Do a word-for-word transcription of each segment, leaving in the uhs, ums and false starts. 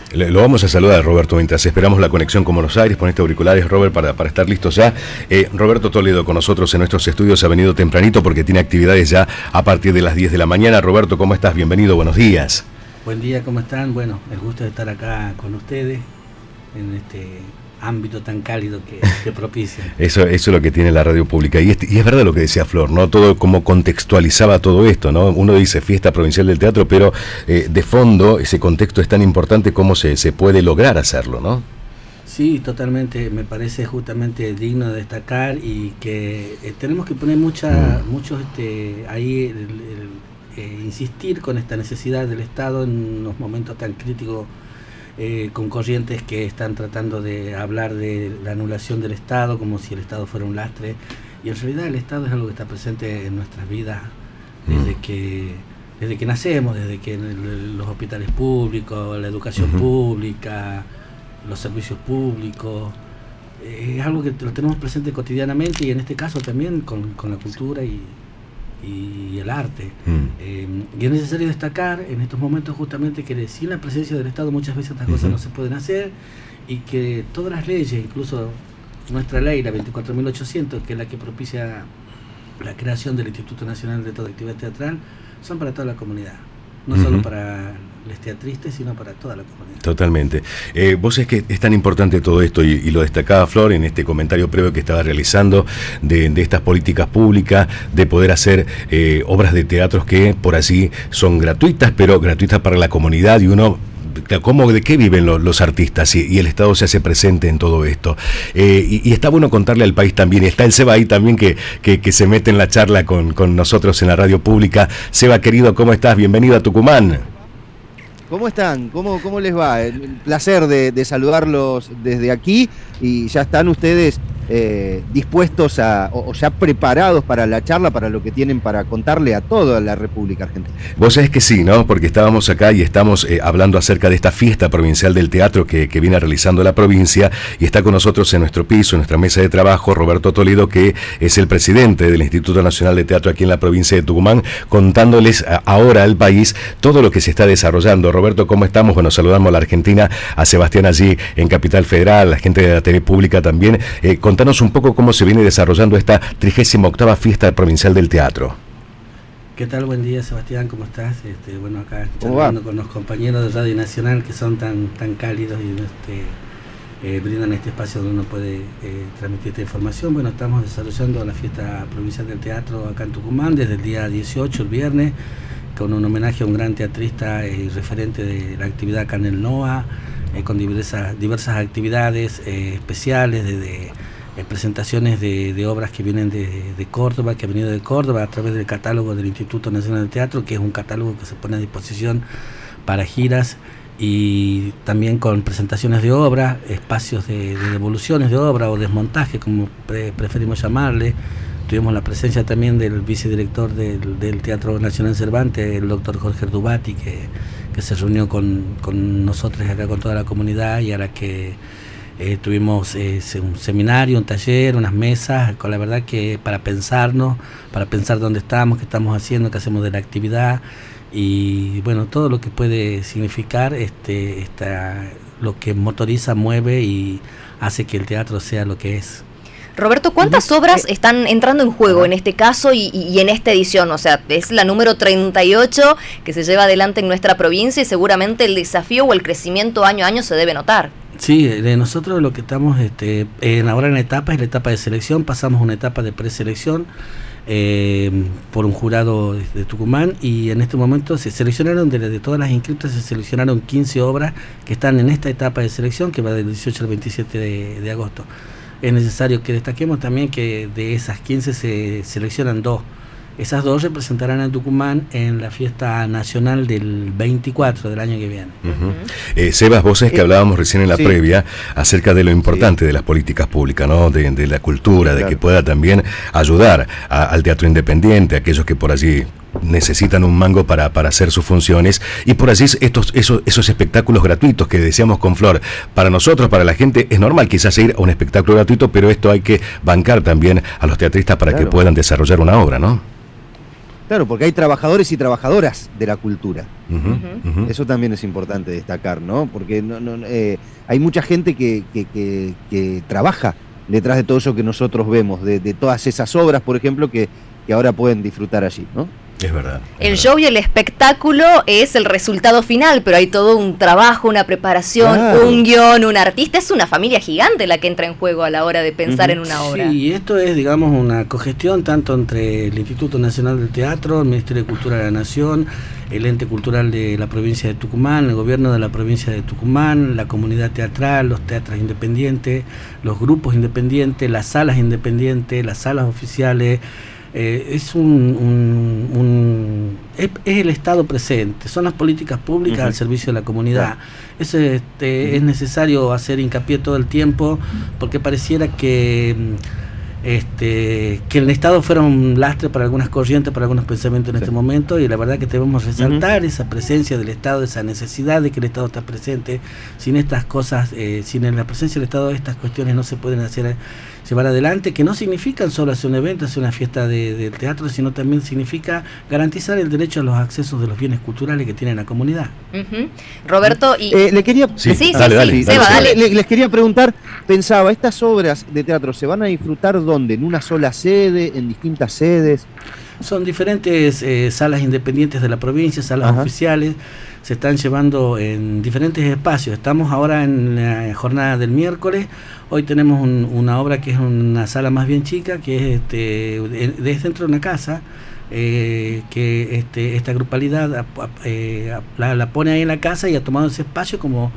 Le, lo vamos a saludar a Roberto mientras esperamos la conexión con Buenos Aires. Ponete auriculares, Robert, para, para estar listos ya. Eh, Roberto Toledo con nosotros en nuestros estudios, ha venido tempranito porque tiene actividades ya a partir de las diez de la mañana. Roberto, ¿cómo estás? Bienvenido, buenos días. Buen día, ¿cómo están? Bueno, el gusto de estar acá con ustedes en este ámbito tan cálido que, que propicia. Eso, eso es lo que tiene la radio pública. Y es, y es verdad lo que decía Flor, ¿no? Todo como contextualizaba todo esto, ¿no? Uno dice fiesta provincial del teatro, pero eh, de fondo ese contexto es tan importante como se, se puede lograr hacerlo, ¿no? Sí, totalmente. Me parece justamente digno de destacar y que eh, tenemos que poner mucha, mm. muchos este, ahí el, el, eh, insistir con esta necesidad del Estado en unos momentos tan críticos. Eh, con corrientes que están tratando de hablar de la anulación del Estado como si el Estado fuera un lastre, y en realidad el Estado es algo que está presente en nuestras vidas desde mm. que desde que nacemos, desde que el, los hospitales públicos, la educación uh-huh. pública, los servicios públicos, eh, es algo que lo tenemos presente cotidianamente, y en este caso también con, con la cultura y y el arte. Mm. Eh, y es necesario destacar en estos momentos justamente que sin la presencia del Estado muchas veces estas uh-huh. cosas no se pueden hacer, y que todas las leyes, incluso nuestra ley, la veinticuatro mil ochocientos, que es la que propicia la creación del Instituto Nacional de Toda Actividad Teatral, son para toda la comunidad. No uh-huh. solo para los teatristas, sino para toda la comunidad. Totalmente. Eh, vos es que es tan importante todo esto, y, y lo destacaba Flor en este comentario previo que estaba realizando, de, de estas políticas públicas, de poder hacer eh, obras de teatros que por así son gratuitas, pero gratuitas para la comunidad, y uno... ¿Cómo, de qué viven los, los artistas? Y, y el Estado se hace presente en todo esto. Eh, y, y está bueno contarle al país también. Está el Seba ahí también que, que, que se mete en la charla con, con nosotros en la radio pública. Seba, querido, ¿cómo estás? Bienvenido a Tucumán. ¿Cómo están? ¿Cómo, cómo les va? El placer de, de saludarlos desde aquí, y ya están ustedes eh, dispuestos a, o, o ya preparados para la charla, para lo que tienen para contarle a toda la República Argentina. Vos sabés que sí, ¿no? Porque estábamos acá y estamos eh, hablando acerca de esta fiesta provincial del teatro que, que viene realizando la provincia, y está con nosotros en nuestro piso, en nuestra mesa de trabajo, Roberto Toledo, que es el presidente del Instituto Nacional de Teatro aquí en la provincia de Tucumán, contándoles a, ahora al país todo lo que se está desarrollando. Roberto, ¿cómo estamos? Bueno, saludamos a la Argentina, a Sebastián allí en Capital Federal, a la gente de la T V Pública también. Eh, contanos un poco cómo se viene desarrollando esta trigésima octava fiesta provincial del teatro. ¿Qué tal? Buen día, Sebastián, ¿cómo estás? Este, bueno, acá charlando con los compañeros de Radio Nacional, que son tan, tan cálidos y este, eh, brindan este espacio donde uno puede eh, transmitir esta información. Bueno, estamos desarrollando la fiesta provincial del teatro acá en Tucumán desde el día dieciocho, el viernes, con un homenaje a un gran teatrista y eh, referente de la actividad acá en el NOA, eh, con diversas, diversas actividades eh, especiales, desde eh, presentaciones de, de obras que vienen de, de Córdoba, que ha venido de Córdoba a través del catálogo del Instituto Nacional de Teatro, que es un catálogo que se pone a disposición para giras, y también con presentaciones de obras, espacios de, de devoluciones de obra o desmontaje, como pre, preferimos llamarle. Tuvimos la presencia también del vicedirector del, del Teatro Nacional Cervantes, el doctor Jorge Erdubati, que, que se reunió con, con nosotros acá, con toda la comunidad, y a la que eh, tuvimos eh, un seminario, un taller, unas mesas, con la verdad que para pensarnos, para pensar dónde estamos, qué estamos haciendo, qué hacemos de la actividad, y bueno, todo lo que puede significar este, esta, lo que motoriza, mueve y hace que el teatro sea lo que es. Roberto, ¿cuántas obras están entrando en juego en este caso y, y en esta edición? O sea, es la número treinta y ocho que se lleva adelante en nuestra provincia, y seguramente el desafío o el crecimiento año a año se debe notar. Sí, de nosotros lo que estamos este, en ahora en la etapa es la etapa de selección. Pasamos una etapa de preselección eh, por un jurado de, de Tucumán, y en este momento se seleccionaron, de, de todas las inscritas, se seleccionaron quince obras que están en esta etapa de selección, que va del dieciocho al veintisiete de, de agosto. Es necesario que destaquemos también que de esas quince se seleccionan dos. Esas dos representarán a Tucumán en la fiesta nacional del veinticuatro del año que viene. Uh-huh. eh, Sebas, vos es que hablábamos recién en la sí. previa acerca de lo importante sí. de las políticas públicas, ¿no? De, de la cultura, sí, claro. de que pueda también ayudar a, al teatro independiente, a aquellos que por allí necesitan un mango para, para hacer sus funciones, y por así estos, esos, esos espectáculos gratuitos que decíamos con Flor, para nosotros, para la gente, es normal quizás ir a un espectáculo gratuito, pero esto hay que bancar también a los teatristas para claro. que puedan desarrollar una obra, ¿no? Claro, porque hay trabajadores y trabajadoras de la cultura. Uh-huh, uh-huh. Eso también es importante destacar, ¿no? Porque no, no, eh, hay mucha gente que, que, que, que trabaja detrás de todo eso que nosotros vemos, de, de todas esas obras, por ejemplo, que, que ahora pueden disfrutar allí, ¿no? Es verdad. Es el verdad. show y el espectáculo es el resultado final, pero hay todo un trabajo, una preparación, Claro. un guión, un artista. Es una familia gigante la que entra en juego a la hora de pensar Uh-huh. en una obra. Sí, y esto es, digamos, una cogestión tanto entre el Instituto Nacional del Teatro, el Ministerio de Cultura de la Nación, el ente cultural de la provincia de Tucumán, el gobierno de la provincia de Tucumán, la comunidad teatral, los teatros independientes, los grupos independientes, las salas independientes, las salas oficiales. Eh, es un, un, un es, es el Estado presente, son las políticas públicas uh-huh. al servicio de la comunidad. Eso este, uh-huh. es necesario hacer hincapié todo el tiempo, porque pareciera que este que el Estado fuera un lastre para algunas corrientes, para algunos pensamientos en sí. este momento, y la verdad que debemos resaltar uh-huh. esa presencia del Estado, esa necesidad de que el Estado esté presente. Sin estas cosas, eh, sin la presencia del Estado, estas cuestiones no se pueden hacer llevar adelante, que no significan solo hacer un evento, hacer una fiesta de, del teatro, sino también significa garantizar el derecho a los accesos de los bienes culturales que tiene la comunidad. Uh-huh. Roberto, y... Eh, le quería... Sí, sí, dale, sí, dale, sí. dale, Seba, dale. dale. Les, les quería preguntar, pensaba, ¿estas obras de teatro se van a disfrutar dónde? ¿En una sola sede? ¿En distintas sedes? Son diferentes eh, salas independientes de la provincia, salas Ajá. oficiales, se están llevando en diferentes espacios. Estamos ahora en la jornada del miércoles. Hoy tenemos un, una obra que es una sala más bien chica, que es este, de, dentro de una casa, eh, que este, esta grupalidad eh, la, la pone ahí en la casa y ha tomado ese espacio como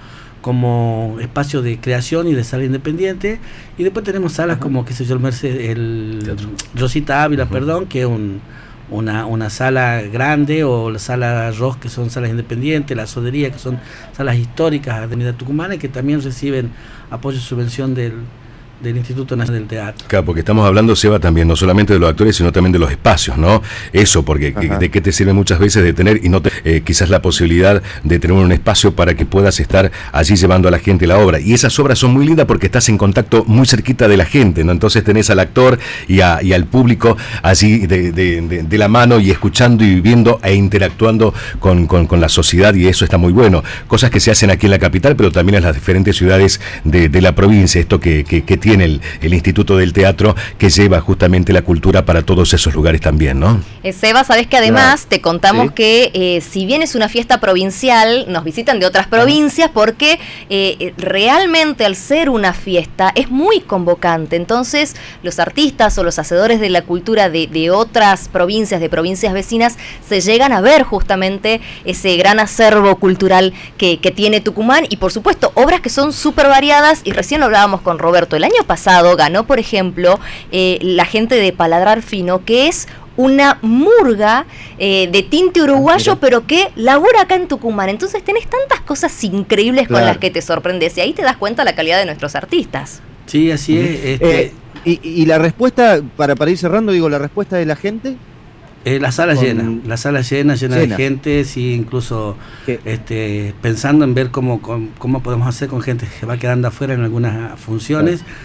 como espacio de creación y de sala independiente. Y después tenemos salas uh-huh. como, qué sé yo, el Mercedes, el Rosita Ávila, uh-huh. perdón, que es un, una, una sala grande, o la sala Ros, que son salas independientes, la Sodería, que son salas históricas de Avenida Tucumana, que también reciben apoyo y subvención del del Instituto Nacional del Teatro. Claro, porque estamos hablando, Seba, también no solamente de los actores, sino también de los espacios, ¿no? Eso, porque Ajá. de qué te sirve muchas veces de tener, y no te, eh, quizás la posibilidad de tener un espacio para que puedas estar allí llevando a la gente la obra. Y esas obras son muy lindas porque estás en contacto muy cerquita de la gente, ¿no? Entonces tenés al actor y, a, y al público allí de, de, de, de la mano, y escuchando y viviendo e interactuando con, con, con la sociedad, y eso está muy bueno. Cosas que se hacen aquí en la capital, pero también en las diferentes ciudades de, de la provincia, esto que, que, que tiene El, el Instituto del Teatro, que lleva justamente la cultura para todos esos lugares también, ¿no? Eh, Seba, sabes que además claro. te contamos sí. que eh, si bien es una fiesta provincial, nos visitan de otras provincias, porque eh, realmente al ser una fiesta es muy convocante. Entonces los artistas o los hacedores de la cultura de, de otras provincias, de provincias vecinas, se llegan a ver justamente ese gran acervo cultural que, que tiene Tucumán, y por supuesto obras que son súper variadas. Y recién lo hablábamos con Roberto, el año pasado ganó, por ejemplo, eh, la gente de Paladar Fino, que es una murga eh, de tinte uruguayo, pero que labora acá en Tucumán. Entonces tenés tantas cosas increíbles claro. con las que te sorprendes, y ahí te das cuenta la calidad de nuestros artistas. Sí, así es. Este... Eh, y, y la respuesta, para, para ir cerrando, digo, la respuesta de la gente... Eh, la sala con... llena, la sala llena, llena, llena. de gente, sí, incluso este, pensando en ver cómo, cómo, cómo podemos hacer con gente que va quedando afuera en algunas funciones. Claro.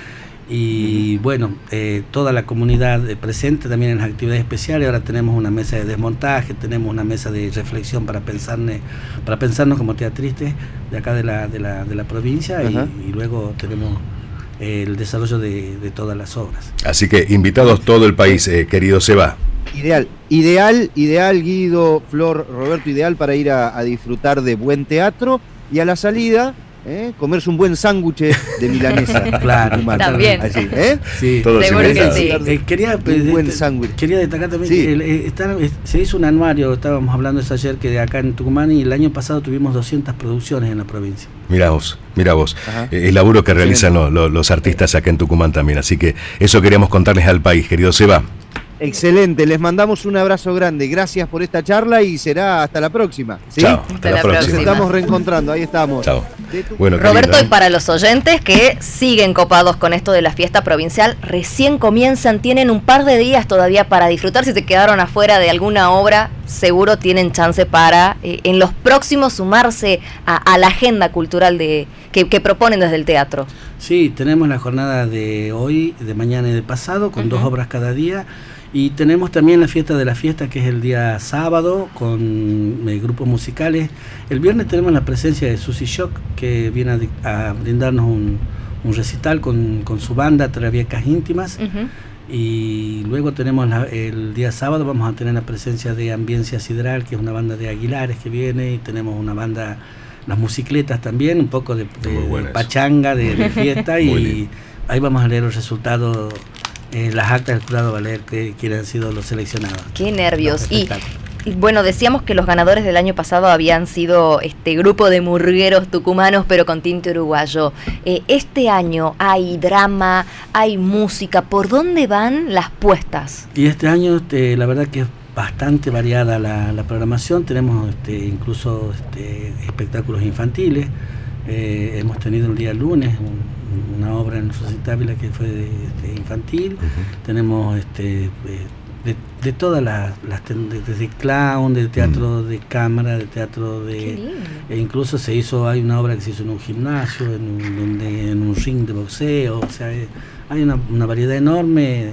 Y uh-huh. bueno, eh, toda la comunidad presente también en las actividades especiales. Ahora tenemos una mesa de desmontaje, tenemos una mesa de reflexión para pensarne, para pensarnos como teatristas de acá de la, de la, de la provincia, uh-huh. y, y luego tenemos eh, el desarrollo de, de todas las obras. Así que invitados todo el país, eh, querido Seba. Ideal, ideal, ideal, Guido, Flor, Roberto, ideal para ir a, a disfrutar de buen teatro, y a la salida, ¿eh? comerse un buen sándwich de milanesa. Claro, también. Así, ¿eh? Sí, todo seguro que sí. Eh, quería, un buen sándwich. Quería destacar también sí. que el, eh, está, eh, se hizo un anuario, estábamos hablando eso ayer, que de acá en Tucumán, y el año pasado tuvimos doscientas producciones en la provincia. Mirá vos, mirá vos, eh, el laburo que realizan lo, lo, los artistas acá en Tucumán también, así que eso queríamos contarles al país, querido Seba. Excelente, les mandamos un abrazo grande, gracias por esta charla, y será hasta la próxima. ¿sí? Chao, hasta, hasta la, la próxima. Nos estamos reencontrando, ahí estamos. Chao. Bueno, Roberto, lindo, ¿eh? Y para los oyentes que siguen copados con esto de la fiesta provincial, recién comienzan, tienen un par de días todavía para disfrutar. Si se quedaron afuera de alguna obra, seguro tienen chance para eh, en los próximos sumarse a, a la agenda cultural de que, que proponen desde el teatro. Sí, tenemos la jornada de hoy, de mañana y de pasado, con uh-huh. dos obras cada día. Y tenemos también la fiesta de la fiesta, que es el día sábado, con eh, grupos musicales. El viernes tenemos la presencia de Susi Shock, que viene a, a brindarnos un, un recital con, con su banda Traviecas Íntimas. Uh-huh. Y luego tenemos la, el día sábado vamos a tener la presencia de Ambiencia Sideral, que es una banda de Aguilares que viene, y tenemos una banda, las Musicletas también, un poco de, de, de pachanga, de, de fiesta, y ahí vamos a leer los resultados. Eh, las actas del jurado va a leer que, quiénes han sido los seleccionados. Qué nervios. Y, y bueno, decíamos que los ganadores del año pasado habían sido este grupo de murgueros tucumanos, pero con tinte uruguayo. Eh, este año hay drama, hay música. ¿Por dónde van las puestas? Y este año, este, la verdad que es bastante variada la, la programación. Tenemos este, incluso este, espectáculos infantiles. Eh, hemos tenido el día lunes un, una obra en Rosita Ávila que fue de, de infantil. Uh-huh. Tenemos este de, de todas las, las desde clown, de teatro uh-huh. de cámara, de teatro de e incluso se hizo, hay una obra que se hizo en un gimnasio, en un, de, en un ring de boxeo. O sea, hay una, una variedad enorme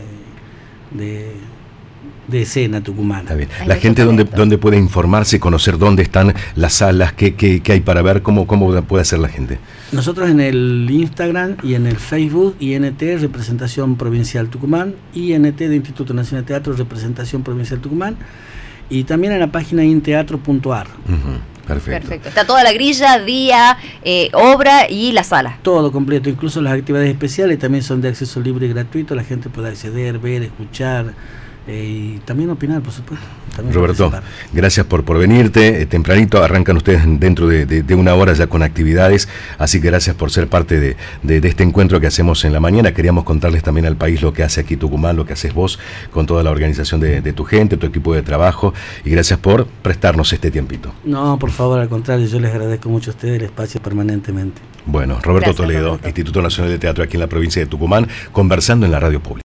de de escena tucumana. Está bien. La gente donde, donde puede informarse, conocer dónde están las salas, qué, qué, qué hay para ver, cómo, cómo puede hacer la gente. Nosotros en el Instagram y en el Facebook, I N T, Representación Provincial Tucumán, I N T de Instituto Nacional de Teatro, Representación Provincial Tucumán, y también en la página inteatro punto a r. Uh-huh. Perfecto. Perfecto. Está toda la grilla, día, eh, obra y la sala. Todo completo, incluso las actividades especiales también son de acceso libre y gratuito, la gente puede acceder, ver, escuchar, Eh, y también opinar, por supuesto. Roberto, gracias por, por venirte. Eh, tempranito arrancan ustedes dentro de, de, de una hora ya con actividades, así que gracias por ser parte de, de, de este encuentro que hacemos en la mañana. Queríamos contarles también al país lo que hace aquí Tucumán, lo que haces vos con toda la organización de, de tu gente, tu equipo de trabajo, y gracias por prestarnos este tiempito. No, por favor, al contrario, yo les agradezco mucho a ustedes el espacio permanentemente. Bueno, Roberto Gracias, Toledo, Roberto. Instituto Nacional de Teatro aquí en la provincia de Tucumán, conversando en la radio pública.